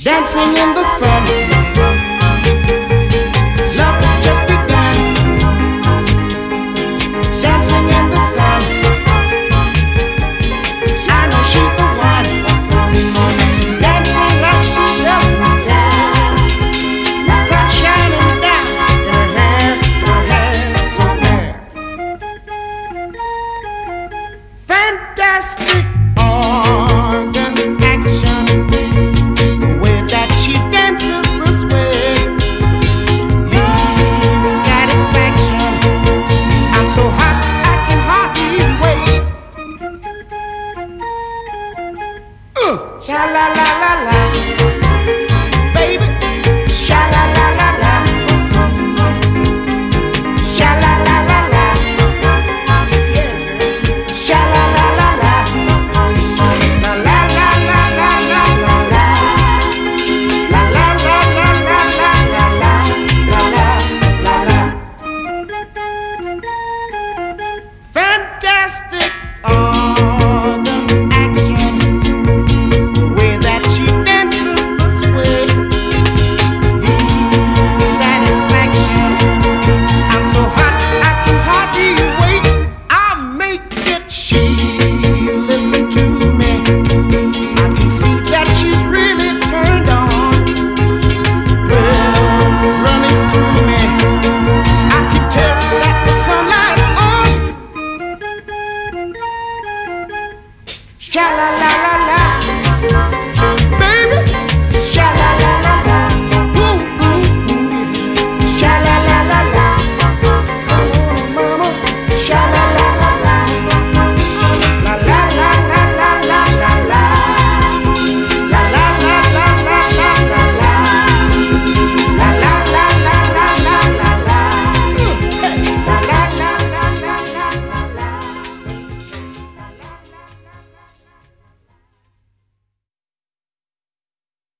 dancing in the sun. Love has just begun, dancing in the sun. I know she's the one. She's dancing like she doesn't care. The sun shining down in her hair so fair. Fantastic organ action, the way that she dances this way leaves satisfaction. I'm so hot I can hardly wait. Sha la la la la, baby. Sha la la la la, sha la la la la, yeah. Sha la la la la, la la la la la la la la, la la la la la la la la la la. Fantastic organ action, the way that she dances this way leaves satisfaction. I'm so hot I can hardly wait. I'll make it. She listen to me. I can see that she's really turned on. Thrills running through me. I can tell that the sunlight's on. Sha la la